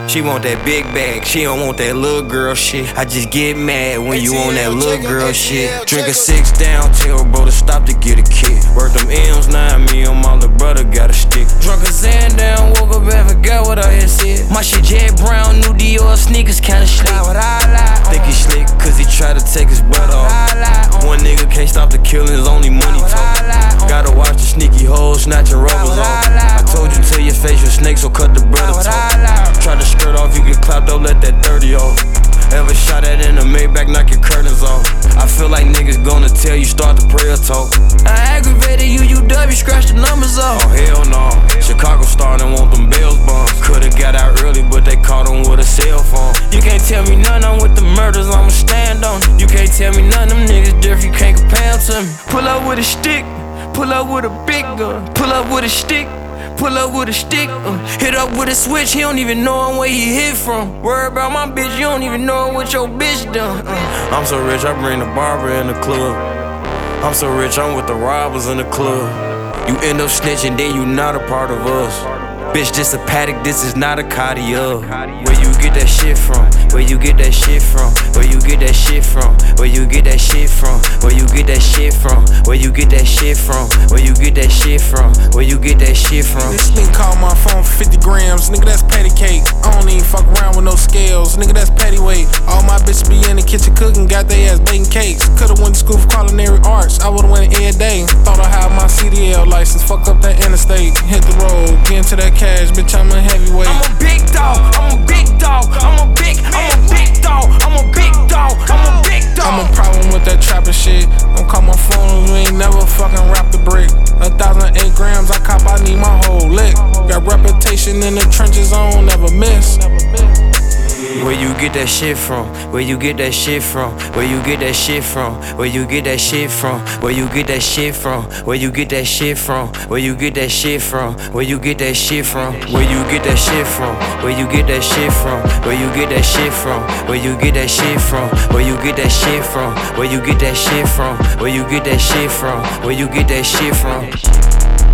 She want that big bag, she don't want that little girl shit. I just get mad when you on that little girl shit. Drink a 6 down, tell bro to stop to get a kick. Work them M's, 9 me and my little brother got a stick. Drunk a sand down, woke up and forgot what I had said. My shit jet brown, new Dior sneakers kinda slick. Think he slick cause he try to take his butt off. One nigga can't stop the killings, only money talk. Gotta watch the sneaky hoes snatching rubbers off. I told you to your face your snake, so cut the brother talk. Try to skirt off, you get clapped, don't let that 30 off. Ever shot at in a Maybach, knock your curtains off. I feel like niggas gonna tell you start the prayer talk. I aggravated you, UW, scratch the numbers off. Oh hell no, Chicago starting want them Bills bombs. Could've got out early, but they caught him with a cell phone. You can't tell me none, I'm with the murders, I'ma stand on it. You can't tell me none, them niggas different, you can't compare them to me. Pull up with a stick, pull up with a big gun. Pull up with a stick, pull up with a stick, hit up with a switch, he don't even know where he hit from. Worry about my bitch, you don't even know what your bitch done. I'm so rich, I bring the barber in the club. I'm so rich, I'm with the robbers in the club. You end up snitching, then you not a part of us. Bitch, this a paddock, this is not a Cartier. Where you get that shit from? Where you get that shit from? Where you get that shit from? Where you get that shit from? Where you get that shit from? Where you get that shit from? Where you get that shit from? Where you get that shit from? This nigga called my phone for 50 grams, nigga that's patty cake. I don't even fuck around with no scales, nigga that's patty weight. All my bitches be in the kitchen cooking, got they ass baking cakes. Could've went to school for culinary arts, I would've went every day. Thought I had my CDL license, fuck up that interstate. Hit the road, get into that cash, bitch I'm a heavyweight. I'm a big dog, I'm a big dog, I'm a big dog, I'm a big dog, I'm a big dog. I'm a problem with that trapping shit. Don't call my phone, you ain't never fucking wrapped the brick. 1,008 grams, I cop, I need my whole lick. Got reputation in the trenches, I don't never miss. Where you get that shit from? Where you get that shit from? Where you get that shit from? Where you get that shit from? Where you get that shit from? Where you get that shit from? Where you get that shit from? Where you get that shit from? Where you get that shit from? Where you get that shit from? Where you get that shit from? Where you get that shit from? Where you get that shit from? Where you get that shit from? Where you get that shit from? Where you get that shit from?